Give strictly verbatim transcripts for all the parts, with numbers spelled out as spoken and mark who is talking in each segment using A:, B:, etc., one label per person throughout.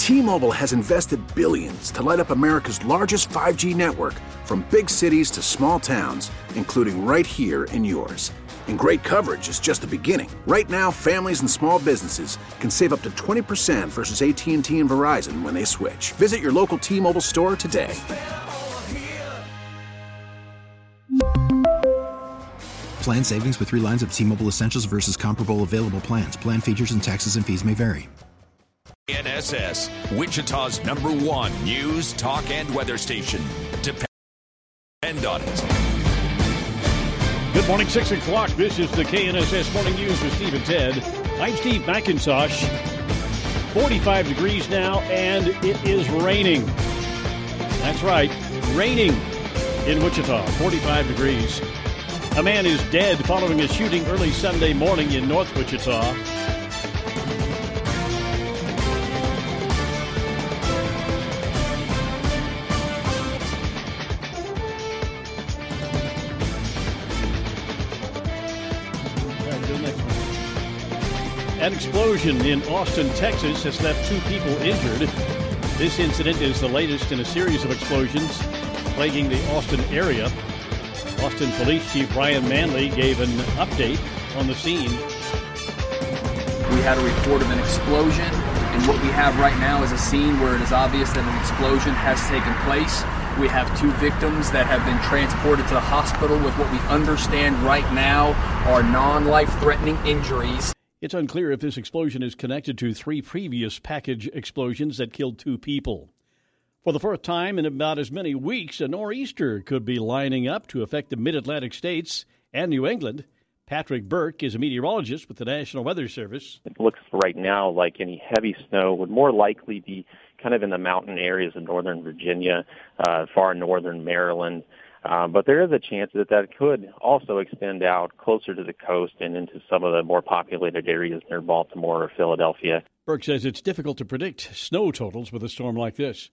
A: T-Mobile has invested billions to light up America's largest five G network, from big cities to small towns, including right here in yours. And great coverage is just the beginning. Right now, families and small businesses can save up to twenty percent versus A T and T and Verizon when they switch. Visit your local T-Mobile store today.
B: Plan savings with three lines of T-Mobile Essentials versus comparable available plans. Plan features and taxes and fees may vary.
C: N S S, Wichita's number one news, talk, and weather station. Depend on it.
D: Good morning, six o'clock. This is the K N S S Morning News with Steve and Ted. I'm Steve McIntosh. forty-five degrees now, and it is raining. That's right, raining in Wichita, forty-five degrees. A man is dead following a shooting early Sunday morning in North Wichita. An explosion in Austin, Texas has left two people injured. This incident is the latest in a series of explosions plaguing the Austin area. Austin Police Chief Brian Manley gave an update on the scene.
E: We had a report of an explosion, and what we have right now is a scene where it is obvious that an explosion has taken place. We have two victims that have been transported to the hospital with what we understand right now are non-life-threatening injuries.
D: It's unclear if this explosion is connected to three previous package explosions that killed two people. For the first time in about as many weeks, a nor'easter could be lining up to affect the mid-Atlantic states and New England. Patrick Burke is a meteorologist with the National Weather Service.
F: It looks right now like any heavy snow would more likely be kind of in the mountain areas of northern Virginia, uh, far northern Maryland. Uh, but there is a chance that that could also extend out closer to the coast and into some of the more populated areas near Baltimore or Philadelphia.
D: Burke says it's difficult to predict snow totals with a storm like this.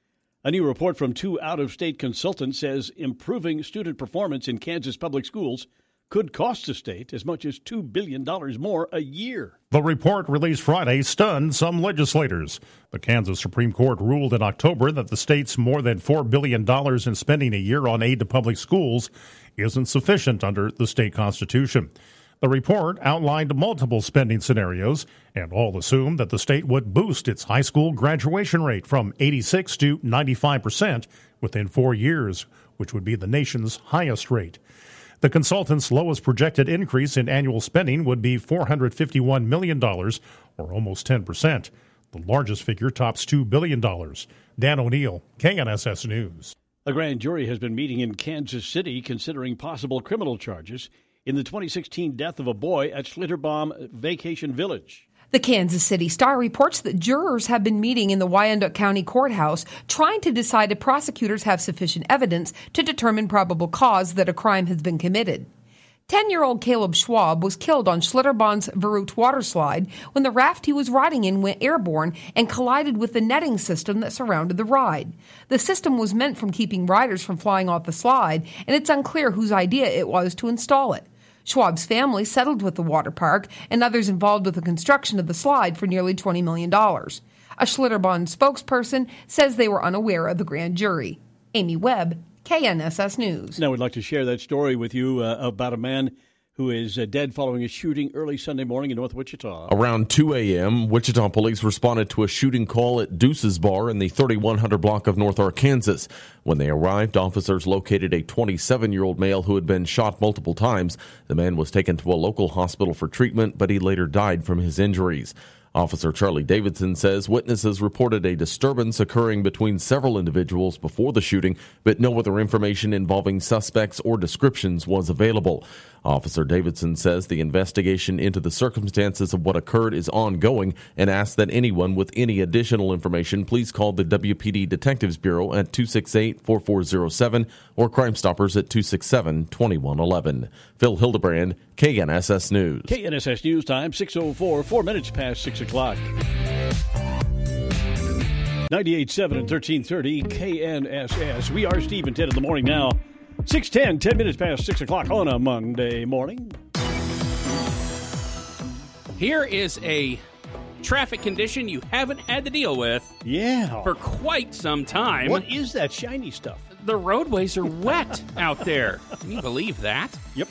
D: A new report from two out-of-state consultants says improving student performance in Kansas public schools could cost the state as much as two billion dollars more a year.
G: The report released Friday stunned some legislators. The Kansas Supreme Court ruled in October that the state's more than four billion dollars in spending a year on aid to public schools isn't sufficient under the state constitution. The report outlined multiple spending scenarios, and all assumed that the state would boost its high school graduation rate from eighty-six to ninety-five percent within four years, which would be the nation's highest rate. The consultant's lowest projected increase in annual spending would be four hundred fifty-one million dollars, or almost ten percent. The largest figure tops two billion dollars. Dan O'Neill, K N S S News.
D: A grand jury has been meeting in Kansas City considering possible criminal charges in the twenty sixteen death of a boy at Schlitterbaum Vacation Village.
H: The Kansas City Star reports that jurors have been meeting in the Wyandotte County Courthouse trying to decide if prosecutors have sufficient evidence to determine probable cause that a crime has been committed. Ten-year-old Caleb Schwab was killed on Schlitterbaum's Verrute waterslide when the raft he was riding in went airborne and collided with the netting system that surrounded the ride. The system was meant for keeping riders from flying off the slide, and it's unclear whose idea it was to install it. Schwab's family settled with the water park and others involved with the construction of the slide for nearly twenty million dollars. A Schlitterbaum spokesperson says they were unaware of the grand jury. Amy Webb, K N S S News.
D: Now, we'd like to share that story with you uh, about a man who is uh, dead following a shooting early Sunday morning in North Wichita.
I: Around two a.m., Wichita police responded to a shooting call at Deuce's Bar in the thirty-one hundred block of North Arkansas. When they arrived, officers located a twenty-seven-year-old male who had been shot multiple times. The man was taken to a local hospital for treatment, but he later died from his injuries. Officer Charlie Davidson says witnesses reported a disturbance occurring between several individuals before the shooting, but no other information involving suspects or descriptions was available. Officer Davidson says the investigation into the circumstances of what occurred is ongoing and asks that anyone with any additional information please call the W P D Detectives Bureau at two six eight, four four zero seven or Crime Stoppers at two six seven, two one one one. Phil Hildebrand, K N S S News.
D: K N S S News time, six oh four, four minutes past six o'clock. ninety-eight point seven and thirteen thirty K N S S. We are Steve and Ted in the morning now. six ten, ten minutes past six o'clock on a Monday morning.
J: Here is a traffic condition you haven't had to deal with
D: Yeah.
J: for quite some time.
D: What is that shiny stuff?
J: The roadways are wet out there. Can you believe that?
D: Yep.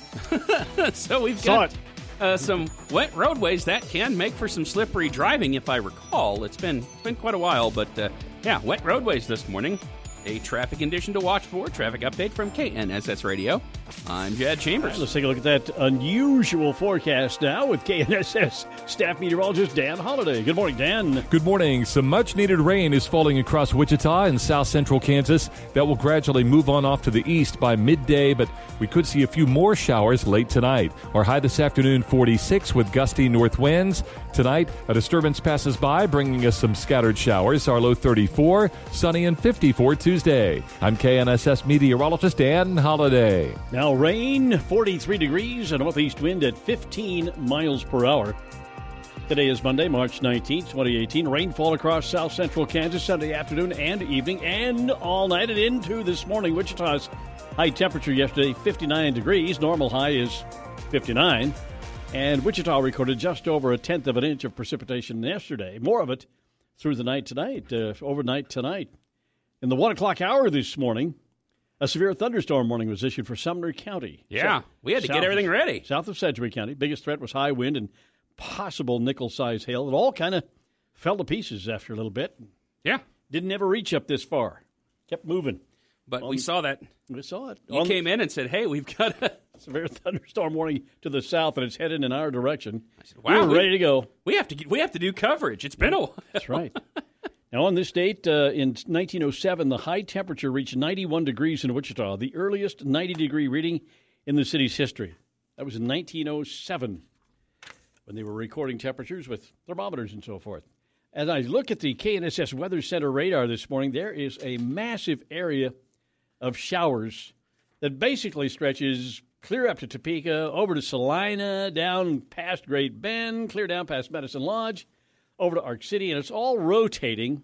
J: So we've
D: Saw
J: got uh, some wet roadways that can make for some slippery driving, if I recall. It's been it's been quite a while, but uh, yeah, wet roadways this morning. A traffic condition to watch for. Traffic update from K N S S Radio. I'm Jad Chambers.
D: Right, let's take a look at that unusual forecast now with K N S S staff meteorologist Dan Holliday. Good morning, Dan.
K: Good morning. Some much-needed rain is falling across Wichita and south central Kansas. That will gradually move on off to the east by midday, but we could see a few more showers late tonight. Our high this afternoon, forty-six, with gusty north winds. Tonight, a disturbance passes by, bringing us some scattered showers. Our low, thirty-four, sunny and fifty-four Tuesday. I'm K N S S meteorologist Dan Holliday.
D: Now rain, forty-three degrees, a northeast wind at fifteen miles per hour. Today is Monday, March nineteenth, twenty eighteen. Rainfall across south central Kansas Sunday afternoon and evening and all night and into this morning. Wichita's high temperature yesterday, fifty-nine degrees. Normal high is fifty-nine. And Wichita recorded just over a tenth of an inch of precipitation yesterday. More of it through the night tonight, uh, overnight tonight. In the one o'clock hour this morning, a severe thunderstorm warning was issued for Sumner County.
J: Yeah,
D: so,
J: we had to get everything ready.
D: South of Sedgwick County. Biggest threat was high wind and possible nickel-sized hail. It all kind of fell to pieces after a little bit.
J: Yeah.
D: Didn't ever reach up this far. Kept moving.
J: But
D: On,
J: we saw that.
D: We saw it.
J: You
D: On,
J: came in and said, hey, we've got a
D: severe thunderstorm warning to the south, and it's headed in our direction.
J: I said, wow,
D: we were ready to go.
J: We have to get, we have to do coverage. It's been a while.
D: That's right. Now, on this date, uh, in nineteen oh seven, the high temperature reached ninety-one degrees in Wichita, the earliest ninety-degree reading in the city's history. That was in nineteen oh seven, when they were recording temperatures with thermometers and so forth. As I look at the K N S S Weather Center radar this morning, there is a massive area of showers that basically stretches clear up to Topeka, over to Salina, down past Great Bend, clear down past Medicine Lodge, over to Arc City, and it's all rotating.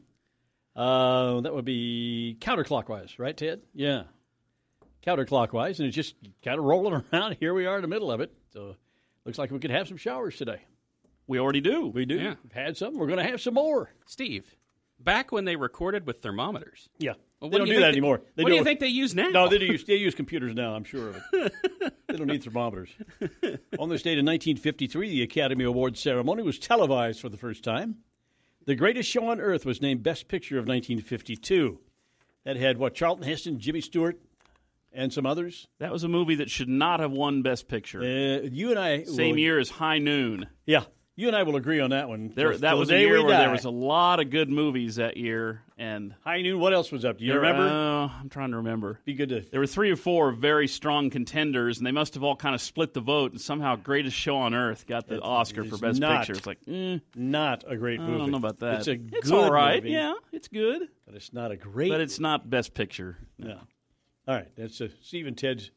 D: Uh, that would be counterclockwise, right, Ted? Yeah. Counterclockwise, and it's just kind of rolling around. Here we are in the middle of it. So looks like we could have some showers today.
J: We already do.
D: We do.
J: Yeah.
D: We've had some. We're going to have some more.
J: Steve, back when they recorded with thermometers.
D: Yeah.
J: Well,
D: they don't
J: do,
D: do
J: do
D: that
J: they,
D: anymore. They
J: what
D: do
J: do you
D: it.
J: think they use now?
D: No, they, do use, they use computers now, I'm sure of it. They don't need thermometers. On this date in nineteen fifty-three, the Academy Awards ceremony was televised for the first time. The Greatest Show on Earth was named Best Picture of nineteen fifty-two. That had, what, Charlton Heston, Jimmy Stewart, and some others.
L: That was a movie that should not have won Best Picture.
D: Uh, you and I...
L: Same
D: will,
L: year as High Noon.
D: Yeah. You and I will agree on that one.
L: There,
D: Till,
L: that
D: till
L: was
D: the
L: a
D: day
L: year
D: we
L: where
D: die.
L: there was a lot of good movies that year. And
D: High Noon, what else was up? Do you
L: there,
D: remember?
L: Uh, I'm trying to remember.
D: Be good to...
L: There were three or four very strong contenders, and they must have all kind of split the vote, and somehow Greatest Show on Earth got the
D: It
L: Oscar
D: is
L: for Best
D: not,
L: Picture. It's like, eh,
D: not a great movie.
L: I don't know about that.
D: It's a
L: It's
D: good
L: all right.
D: movie,
L: Yeah, it's good.
D: but it's not a great...
L: But it's not Best Picture.
D: No. All right, that's uh, Steve and Ted's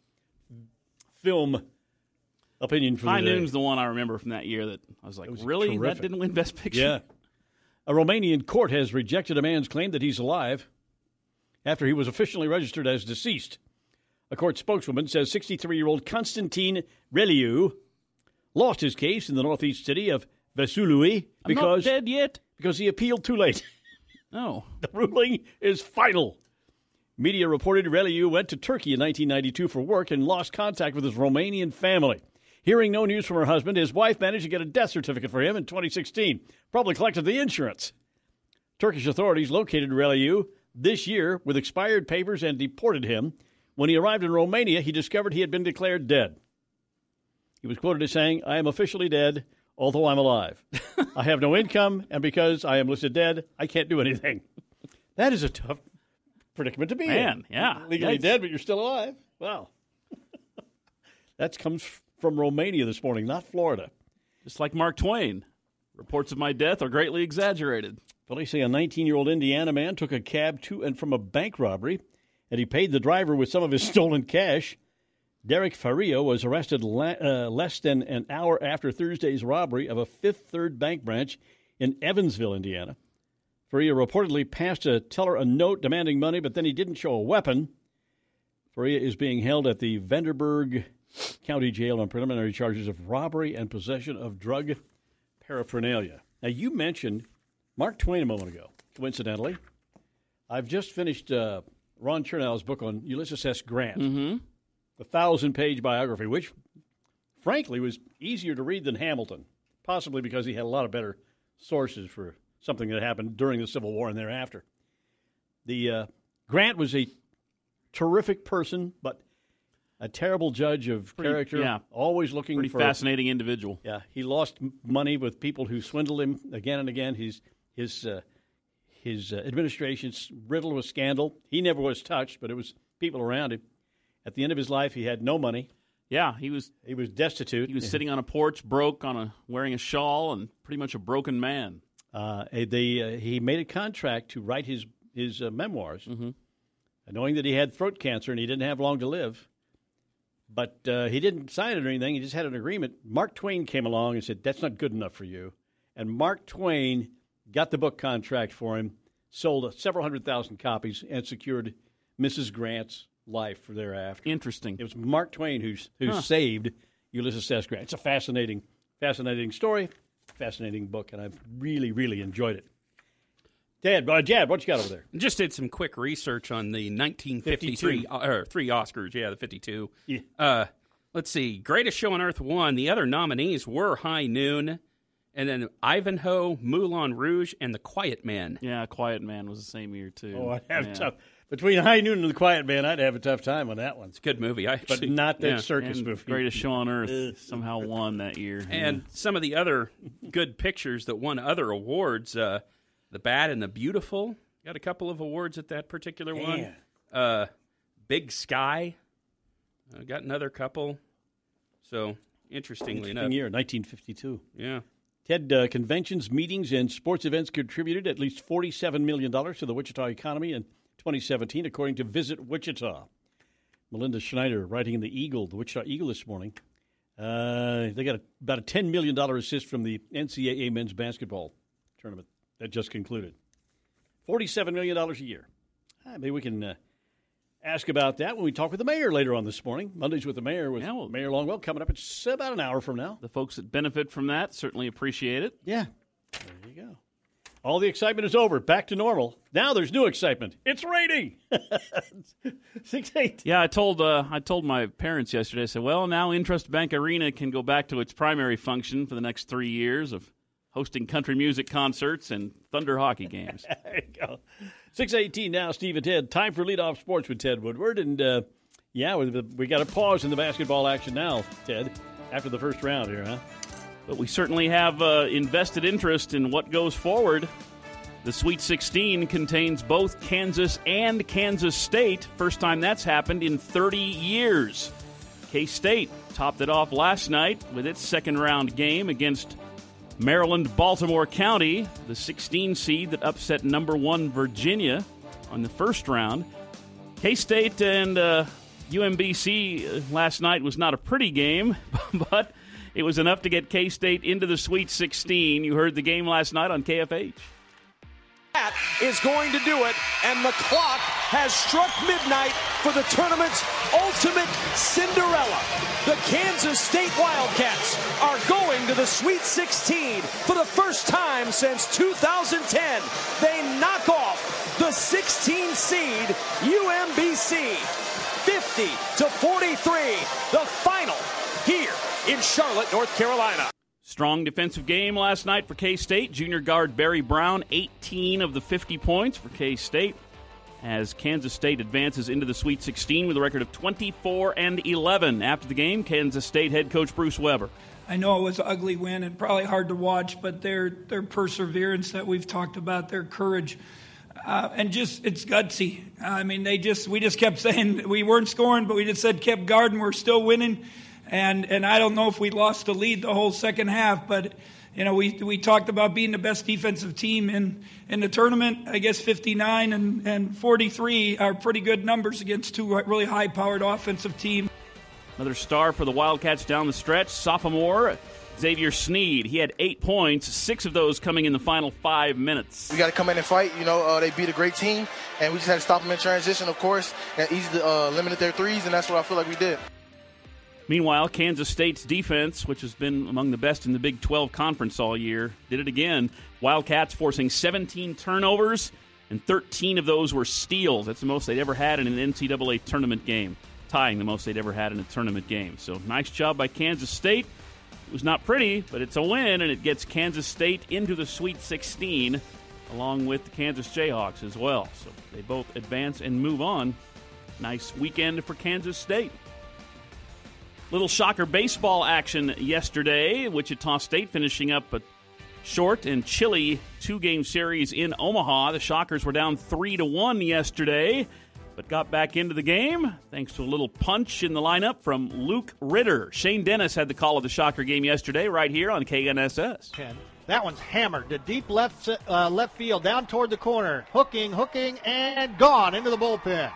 D: film opinion for
L: High
D: the day.
L: Noon's the one I remember from that year that I was like,
D: was
L: really?
D: terrific.
L: That didn't win Best Picture?
D: Yeah. A Romanian court has rejected a man's claim that he's alive after he was officially registered as deceased. A court spokeswoman says sixty-three-year-old Constantin Reliu lost his case in the northeast city of Vaslui
L: I'm not
D: because,
L: dead yet.
D: because he appealed too late.
L: Oh.
D: The ruling is final. Media reported Reliu went to Turkey in nineteen ninety-two for work and lost contact with his Romanian family. Hearing no news from her husband, his wife managed to get a death certificate for him in twenty sixteen. Probably collected the insurance. Turkish authorities located Reliu this year with expired papers and deported him. When he arrived in Romania, he discovered he had been declared dead. He was quoted as saying, "I am officially dead, although I'm alive. I have no income, and because I am listed dead, I can't do anything." That is a tough predicament to be
L: Man,
D: in.
L: yeah.
D: Legally
L: Yikes.
D: dead, but you're still alive. Wow. That comes from Romania this morning, not Florida.
L: Just like Mark Twain. Reports of my death are greatly exaggerated.
D: Police say a nineteen-year-old Indiana man took a cab to and from a bank robbery, and he paid the driver with some of his stolen cash. Derek Faria was arrested la- uh, less than an hour after Thursday's robbery of a Fifth Third Bank branch in Evansville, Indiana. Faria reportedly passed a teller a note demanding money, but then he didn't show a weapon. Faria is being held at the Vanderburg County Jail on preliminary charges of robbery and possession of drug paraphernalia. Now, you mentioned Mark Twain a moment ago, coincidentally. I've just finished uh, Ron Chernow's book on Ulysses S. Grant,
L: mm-hmm.
D: the thousand-page biography, which, frankly, was easier to read than Hamilton, possibly because he had a lot of better sources for something that happened during the Civil War and thereafter. The uh, Grant was a terrific person, but a terrible judge of
L: Pretty,
D: character,
L: yeah.
D: always looking
L: Pretty
D: for...
L: Pretty fascinating individual.
D: Yeah, he lost m- money with people who swindled him again and again. His his uh, his uh, administration's riddled with scandal. He never was touched, but it was people around him. At the end of his life, he had no money.
L: Yeah, he was
D: he was destitute.
L: He was sitting on a porch, broke, on a wearing a shawl, and pretty much a broken man.
D: Uh, they uh, he made a contract to write his his uh, memoirs,
L: mm-hmm.
D: knowing that he had throat cancer and he didn't have long to live. But uh, he didn't sign it or anything. He just had an agreement. Mark Twain came along and said, that's not good enough for you. And Mark Twain got the book contract for him, sold several hundred thousand copies, and secured Missus Grant's life for thereafter.
L: Interesting.
D: It was Mark Twain who's, who
L: huh.
D: saved Ulysses S. Grant. It's a fascinating, fascinating story, fascinating book, and I've really, really enjoyed it. Dad, uh, Jad, what you got over there?
J: Just did some quick research on the nineteen fifty-three, uh, or three Oscars, yeah, the fifty-two.
D: Yeah.
J: Uh, let's see, Greatest Show on Earth won. The other nominees were High Noon, and then Ivanhoe, Moulin Rouge, and The Quiet Man.
L: Yeah, Quiet Man was the same year, too.
D: Oh, I'd have
L: yeah.
D: tough. Between High Noon and The Quiet Man, I'd have a tough time on that one.
J: It's a good movie, I
D: but
J: actually,
D: not that
L: yeah,
D: circus
L: and
D: movie.
L: Greatest Show on Earth somehow won that year.
J: And
L: yeah.
J: some of the other good pictures that won other awards, uh, The Bad and the Beautiful. Got a couple of awards at that particular one. Uh, Big Sky. Uh, got another couple. So, interestingly
D: Interesting
J: enough.
D: year, nineteen fifty-two.
J: Yeah.
D: Ted, uh, conventions, meetings, and sports events contributed at least forty-seven million dollars to the Wichita economy in twenty seventeen, according to Visit Wichita. Melinda Schneider, writing in the Eagle, the Wichita Eagle this morning. Uh, they got a, about a ten million dollars assist from the N C double A men's basketball tournament that just concluded. forty-seven million dollars a year. Uh, maybe we can uh, ask about that when we talk with the mayor later on this morning. Mondays with the mayor with yeah, well, Mayor Longwell coming up. It's about an hour from now.
L: The folks that benefit from that certainly appreciate it.
D: Yeah. There you go. All the excitement is over. Back to normal. Now there's new excitement. It's raining. Six eight.
L: Yeah, I told uh, I told my parents yesterday. I said, "Well, now Intrust Bank Arena can go back to its primary function for the next three years of hosting country music concerts and Thunder hockey games."
D: There you go. Six eighteen now. Steve and Ted. Time for leadoff sports with Ted Woodward, and uh, yeah, we, we got a pause in the basketball action now, Ted. After the first round here, huh?
L: But we certainly have uh, invested interest in what goes forward. The Sweet sixteen contains both Kansas and Kansas State. First time that's happened in thirty years. K-State topped it off last night with its second-round game against Maryland-Baltimore County, the sixteen seed that upset number one Virginia on the first round. K-State and uh, U M B C last night was not a pretty game, but it was enough to get K-State into the Sweet sixteen. You heard the game last night on K F H.
M: That is going to do it, and the clock has struck midnight for the tournament's ultimate Cinderella. The Kansas State Wildcats are going to the Sweet sixteen for the first time since two thousand ten. They knock off the sixteen seed U M B C. fifty to forty-three, the final here in Charlotte, North Carolina.
L: Strong defensive game last night for K-State. Junior guard Barry Brown, eighteen of the fifty points for K-State, as Kansas State advances into the Sweet sixteen with a record of twenty-four and eleven. After the game, Kansas State head coach Bruce Weber.
N: I know it was an ugly win and probably hard to watch, but their their perseverance that we've talked about, their courage, uh, and just it's gutsy. I mean, they just we just kept saying we weren't scoring, but we just said kept guarding. We're still winning. And and I don't know if we lost the lead the whole second half, but you know we we talked about being the best defensive team in, in the tournament. I guess fifty-nine and, and forty-three are pretty good numbers against two really high-powered offensive teams.
L: Another star for the Wildcats down the stretch, sophomore Xavier Sneed. He had eight points, six of those coming in the final five minutes.
O: We got to come in and fight. You know, uh, they beat a great team, and we just had to stop them in transition, of course, and easily uh, limited their threes, and that's what I feel like we did.
L: Meanwhile, Kansas State's defense, which has been among the best in the Big twelve Conference all year, did it again. Wildcats forcing seventeen turnovers, and thirteen of those were steals. That's the most they'd ever had in an N C double A tournament game, tying the most they'd ever had in a tournament game. So nice job by Kansas State. It was not pretty, but it's a win, and it gets Kansas State into the Sweet sixteen, along with the Kansas Jayhawks as well. So they both advance and move on. Nice weekend for Kansas State. Little Shocker baseball action yesterday. Wichita State finishing up a short and chilly two-game series in Omaha. The Shockers were down three to one yesterday, but got back into the game thanks to a little punch in the lineup from Luke Ritter. Shane Dennis had the call of the Shocker game yesterday right here on K N S S.
P: That one's hammered to deep left uh, left field, down toward the corner. Hooking, hooking, and gone into the bullpen.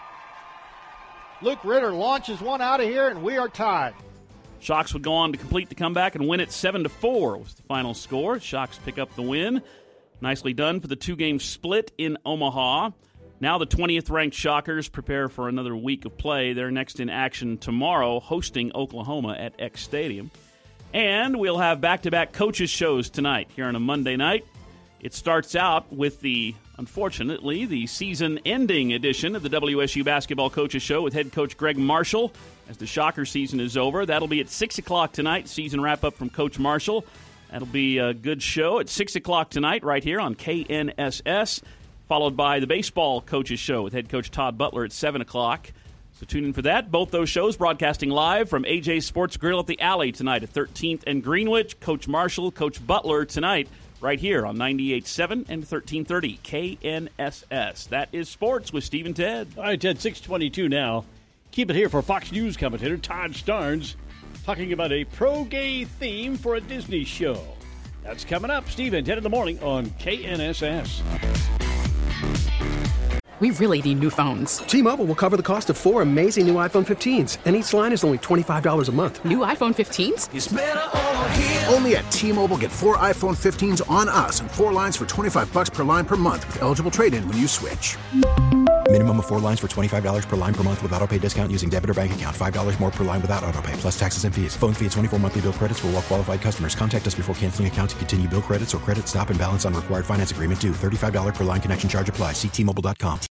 P: Luke Ritter launches one out of here, and we are tied.
L: Shocks would go on to complete the comeback and win it seven to four was the final score. Shocks pick up the win. Nicely done for the two-game split in Omaha. Now the twentieth-ranked Shockers prepare for another week of play. They're next in action tomorrow, hosting Oklahoma at X Stadium. And we'll have back-to-back coaches shows tonight here on a Monday night. It starts out with the, unfortunately, the season-ending edition of the W S U Basketball Coaches Show with head coach Greg Marshall as the Shocker season is over. That'll be at six o'clock tonight, season wrap-up from Coach Marshall. That'll be a good show at six o'clock tonight right here on K N S S, followed by the Baseball Coaches Show with head coach Todd Butler at seven o'clock. So tune in for that. Both those shows broadcasting live from A J's Sports Grill at the Alley tonight at thirteenth and Greenwich. Coach Marshall, Coach Butler tonight right here on ninety-eight point seven and thirteen thirty K N S S. That is sports with Steve and Ted.
D: All right, Ted, six twenty-two now. Keep it here for Fox News commentator Todd Starnes talking about a pro-gay theme for a Disney show. That's coming up. Steve and Ted in the morning on K N S S.
Q: We really need new phones.
R: T-Mobile will cover the cost of four amazing new iPhone fifteens, and each line is only twenty-five dollars a month.
Q: New iPhone fifteens?
A: It's better over here. Only at T-Mobile, get four iPhone fifteens on us and four lines for twenty-five bucks per line per month with eligible trade-in when you switch.
B: Minimum of four lines for twenty-five dollars per line per month with autopay discount using debit or bank account. five dollars more per line without autopay, plus taxes and fees. Phone fee at twenty-four monthly bill credits for well-qualified customers. Contact us before canceling account to continue bill credits or credit stop and balance on required finance agreement due. thirty-five dollars per line connection charge applies. See T Mobile dot com.